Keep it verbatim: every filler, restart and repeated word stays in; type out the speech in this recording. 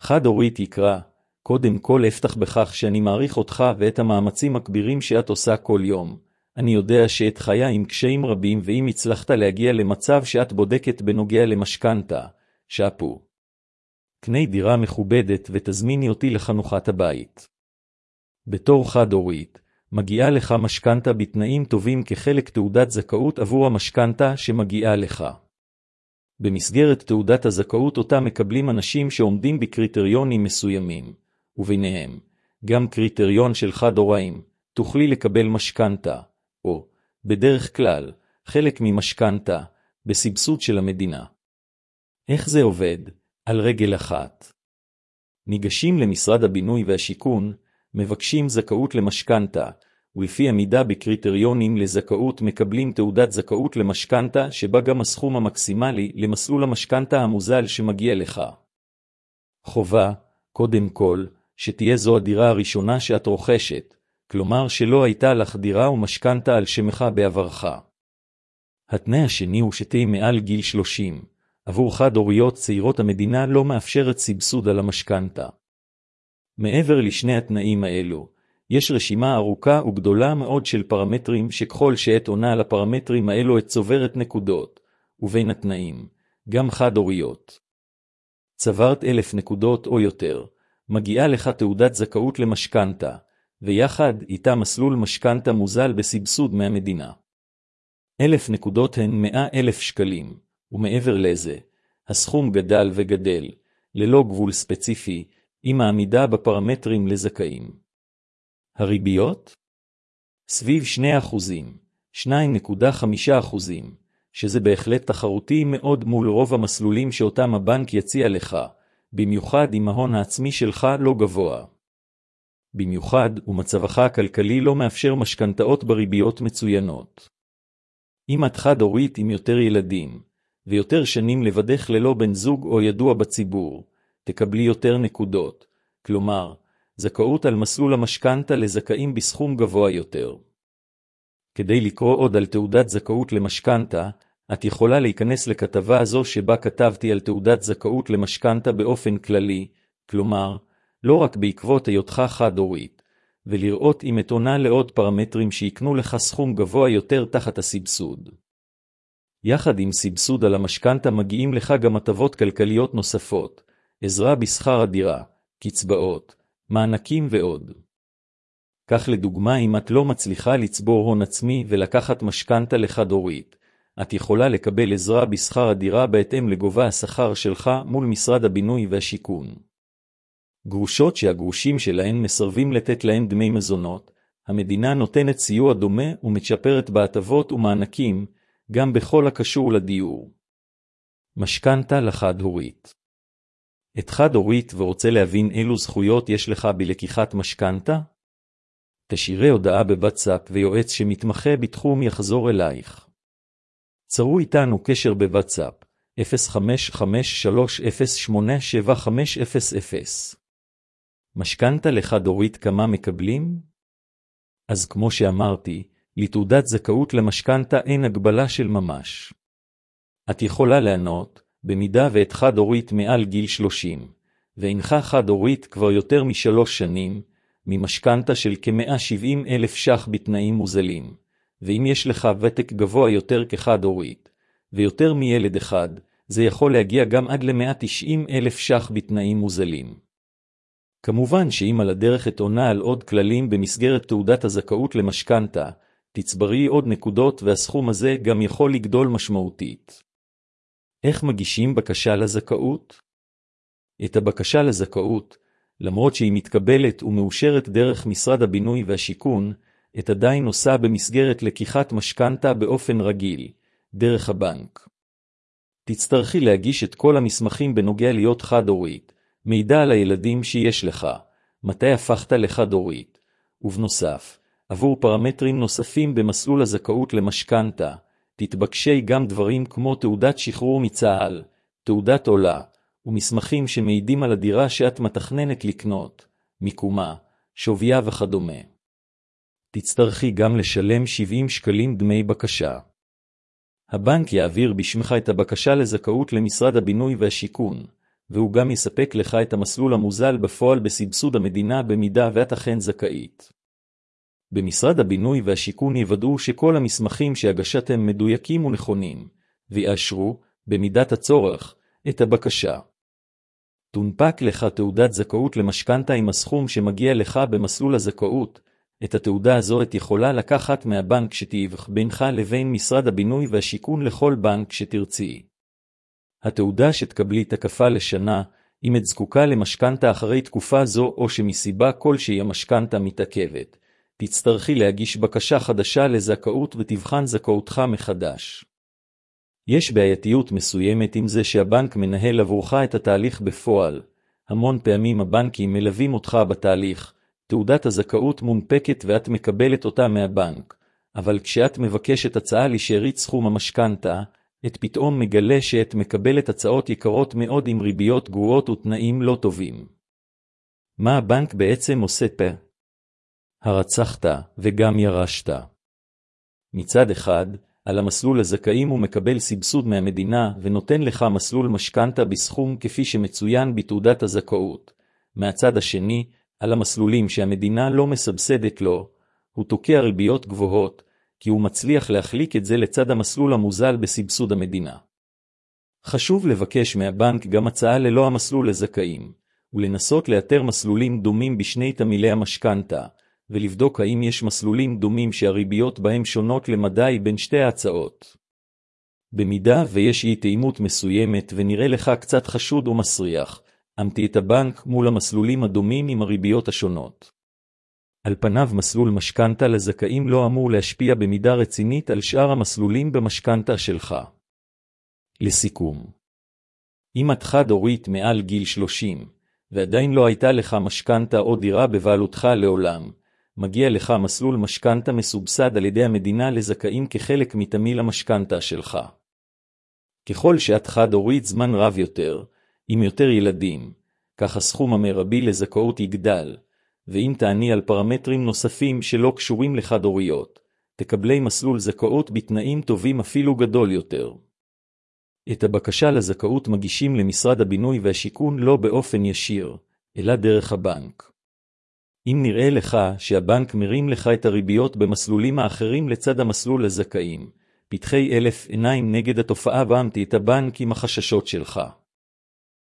חד-הורית יקרא, קודם כל אפתח בכך שאני מעריך אותך ואת המאמצים הכבירים שאת עושה כל יום. אני יודע שאת חיה עם קשיים רבים, ואם הצלחת להגיע למצב שאת בודקת בנוגע למשכנתה, שפו. קני דירה מכובדת ותזמיני אותי לחנוכת הבית. בתור חד-הורית, מגיעה לך משכנתה בתנאים טובים כחלק תעודת זכאות עבור המשכנתה שמגיעה לך. במסגרת תעודת הזכאות אותה מקבלים אנשים שעומדים בקריטריונים מסוימים, וביניהם, גם קריטריון של חד-הוריים, תוכלי לקבל משכנתה, או, בדרך כלל, חלק ממשכנתה, בסבסוד של המדינה. איך זה עובד? על רגל אחת. ניגשים למשרד הבינוי והשיכון, מבקשים זכאות למשכנתה, ולפי עמידה בקריטריונים לזכאות מקבלים תעודת זכאות למשכנתה שבה גם הסכום המקסימלי למסלול המשכנתה המוזל שמגיע לך. חובה, קודם כל, שתהיה זו הדירה הראשונה שאת רוכשת, כלומר שלא הייתה לך דירה ומשכנתה על שמך בעברך. התנאי השני הוא שתהיה מעל גיל שלושים. עבור חד-הוריות צעירות המדינה לא מאפשרת סבסוד על המשכנתה. מעבר לשני התנאים האלו, יש רשימה ארוכה וגדולה מאוד של פרמטרים שככל שאת עונה על הפרמטרים האלו את צוברת נקודות, ובין התנאים, גם חד-הוריות. צברת אלף נקודות או יותר, מגיעה לך תעודת זכאות למשכנתה, ויחד איתה מסלול משכנתה מוזל בסבסוד מהמדינה. אלף נקודות הן מאה אלף שקלים, ומעבר לזה, הסכום גדל וגדל, ללא גבול ספציפי, עם העמידה בפרמטרים לזכאים. הריביות? סביב שני אחוזים, שתיים נקודה חמש אחוזים, שזה בהחלט תחרותי מאוד מול רוב המסלולים שאותם הבנק יציע לך, במיוחד אם ההון העצמי שלך לא גבוה. במיוחד ומצבך הכלכלי לא מאפשר משכנתאות בריביות מצוינות. אם את חד-הורית עם יותר ילדים, ויותר שנים לבדך ללא בן זוג או ידוע בציבור, תקבלי יותר נקודות, כלומר, זכאות על מסלול המשכנתה לזכאים בסכום גבוה יותר. כדי לקרוא עוד על תעודת זכאות למשכנתה, את יכולה להיכנס לכתבה הזו שבה כתבתי על תעודת זכאות למשכנתה באופן כללי, כלומר, לא רק בעקבות היותך חד-הורית, ולראות אם את עונה לעוד פרמטרים שיקנו לך סכום גבוה יותר תחת הסבסוד. יחד עם סבסוד על המשכנתה מגיעים לך גם הטבות כלכליות נוספות, עזרה בשכר הדירה, קצבאות, מענקים ועוד. כך לדוגמה, אם את לא מצליחה לצבור הון עצמי ולקחת משכנתה לחד-הורית, את יכולה לקבל עזרה בשכר הדירה בהתאם לגובה השכר שלך מול משרד הבינוי והשיכון. גרושות שהגרושים שלהן מסרבים לתת להן דמי מזונות, המדינה נותנת סיוע דומה ומצ'פרת בהטבות ומענקים, גם בכל הקשור לדיור. משכנתה לחד-הורית. את חד-הורית ורוצה להבין אילו זכויות יש לך בלקיחת משכנתה? תשאירי הודעה בוואטסאפ ויועץ שמתמחה בתחום יחזור אלייך. צרו איתנו קשר בוואטסאפ אפס חמש חמש שלוש אפס שמונה שבע חמש אפס אפס. משכנתה לחד-הורית כמה מקבלים? אז כמו שאמרתי, לתעודת זכאות למשכנתה אין הגבלה של ממש. את יכולה לענות, במידה ואת חד-הורית מעל גיל שלושים, ואינך חד-הורית כבר יותר משלוש שנים, ממשכנתה של כ-מאה שבעים אלף ש"ח בתנאים מוזלים, ואם יש לך ותק גבוה יותר כחד-הורית, ויותר מילד אחד, זה יכול להגיע גם עד ל-מאה תשעים אלף ש"ח בתנאים מוזלים. כמובן שאם על הדרך את עונה על עוד כללים במסגרת תעודת הזכאות למשכנתה, תצברי עוד נקודות והסכום הזה גם יכול לגדול משמעותית. איך מגישים בקשה לזכאות? את הבקשה לזכאות, למרות שהיא מתקבלת ומאושרת דרך משרד הבינוי והשיכון, את עדיין עושה במסגרת לקיחת משכנתה באופן רגיל, דרך הבנק. תצטרכי להגיש את כל המסמכים בנוגע להיות חד-הורית, מידע על הילדים שיש לך, מתי הפכת לחד-הורית, ובנוסף, עבור פרמטרים נוספים במסלול הזכאות למשכנתה, תתבקשי גם דברים כמו תעודת שחרור מצה"ל, תעודת עולה, ומסמכים שמעידים על הדירה שאת מתכננת לקנות, מיקומה, שוויה וכדומה. תצטרכי גם לשלם שבעים שקלים דמי בקשה. הבנק יעביר בשמך את הבקשה לזכאות למשרד הבינוי והשיכון, והוא גם יספק לך את המסלול המוזל בפועל בסבסוד המדינה במידה ואת אכן זכאית. במשרד הבינוי והשיכון יוודאו שכל המסמכים שהגשתם מדויקים ונכונים, ויאשרו, במידת הצורך, את הבקשה. תונפק לך תעודת זכאות למשכנתה עם הסכום שמגיע לך במסלול הזכאות. את התעודה הזו את יכולה לקחת מהבנק שתיווך בינך לבין משרד הבינוי והשיכון לכל בנק שתרצי. התעודה שתקבלי תקפה לשנה, אם את זקוקה למשכנתה אחרי תקופה זו או שמסיבה כלשהי המשכנתה מתעכבת, תצטרכי להגיש בקשה חדשה לזכאות ותבחן זכאותך מחדש. יש בעייתיות מסוימת עם זה שהבנק מנהל עבורך את התהליך בפועל. המון פעמים הבנקים מלווים אותך בתהליך, תעודת הזכאות מונפקת ואת מקבלת אותה מהבנק, אבל כשאת מבקשת הצעה לשארית סכום המשכנתה, את פתאום מגלה שאת מקבלת הצעות יקרות מאוד עם ריביות גרועות ותנאים לא טובים. מה הבנק בעצם עושה פה? הרצחת וגם ירשת. מצד אחד, על המסלול הזכאים הוא מקבל סבסוד מהמדינה ונותן לך מסלול משכנתה בסכום כפי שמצוין בתעודת הזכאות. מהצד השני, על המסלולים שהמדינה לא מסבסדת לו, הוא תוקע ריביות גבוהות, כי הוא מצליח להחליק את זה לצד המסלול המוזל בסבסוד המדינה. חשוב לבקש מהבנק גם הצעה ללא המסלול לזכאים, ולנסות לאתר מסלולים דומים בשני תמילי המשכנתה, ולבדוק האם יש מסלולים דומים שהריביות בהם שונות למדי בין שתי ההצעות. במידה ויש אי תאימות מסוימת ונראה לך קצת חשוד ומסריח, אמתי את הבנק מול המסלולים הדומים עם הריביות השונות. על פניו מסלול משכנתה לזכאים לא אמור להשפיע במידה רצינית על שאר המסלולים במשכנתה שלך. לסיכום, אם את חד-הורית מעל גיל שלושים, ועדיין לא הייתה לך משכנתה או דירה בבעלותך לעולם, מגיע לך מסלול משכנתה מסובסד על ידי המדינה לזכאים כחלק מתמיל המשכנתה שלך. ככל שאת חד-הורית זמן רב יותר, עם יותר ילדים, כך הסכום המרבי לזכאות יגדל, ואם תעני על פרמטרים נוספים שלא קשורים לחד-הוריות, תקבלי מסלול זכאות בתנאים טובים אפילו גדול יותר. את הבקשה לזכאות מגישים למשרד הבינוי והשיכון לא באופן ישיר, אלא דרך הבנק. אם נראה לך שהבנק מרים לך את הריביות במסלולים האחרים לצד המסלול לזכאים, פתחי אלף עיניים נגד התופעה והמתי את הבנק עם החששות שלך.